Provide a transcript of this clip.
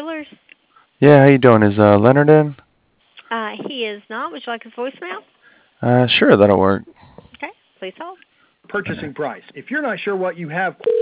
Jewelers. Yeah, how you doing? Is Leonard in? He is not. Would you like his voicemail? Sure, that'll work. Okay, please hold. Purchasing price. If you're not sure what you have